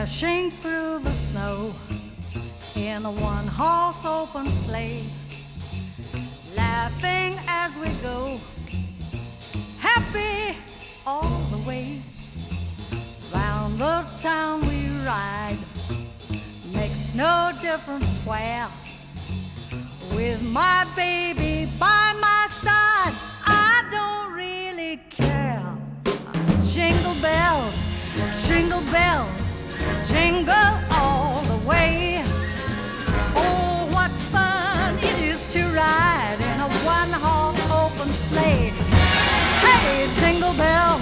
dashing through the snow in a one-horse open sleigh, laughing as we go, happy all the way. Round the town we ride, makes no difference where. With my baby by my side, I don't really care. Jingle bells, jingle bells, jingle all the way. Oh, what fun it is to ride in a one-horse open sleigh. Hey, jingle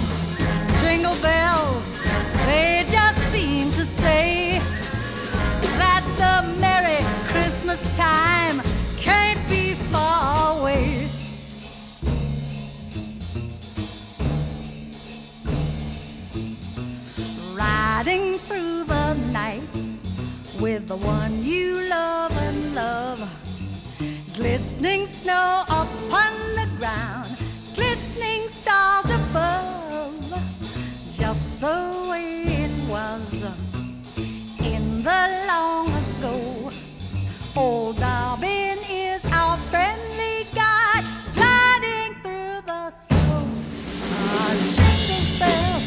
bells, they just seem to say that the Merry Christmas time can't be far away. Riding through the night with the one you love and love, glistening snow upon the ground, glistening stars above, just the way it was in the long ago. Old Darby is our friendly guide, gliding through the snow. Ah, jingle bells,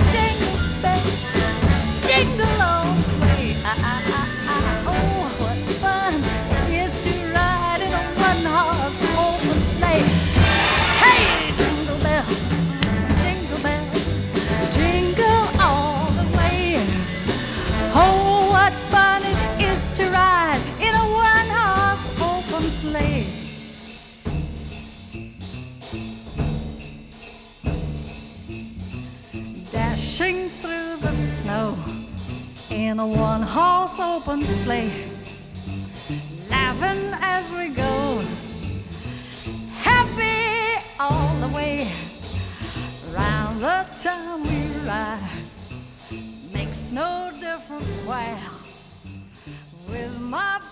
jingle all the way. Oh, what fun it is to ride in a one-horse open sleigh. Hey, jingle bells, jingle all the way. Oh, what fun it is to ride in a one-horse open sleigh. Dashing through the snow in a one-horse open sleigh, laughing as we go, happy all the way. Round the town we ride, makes no difference where. With my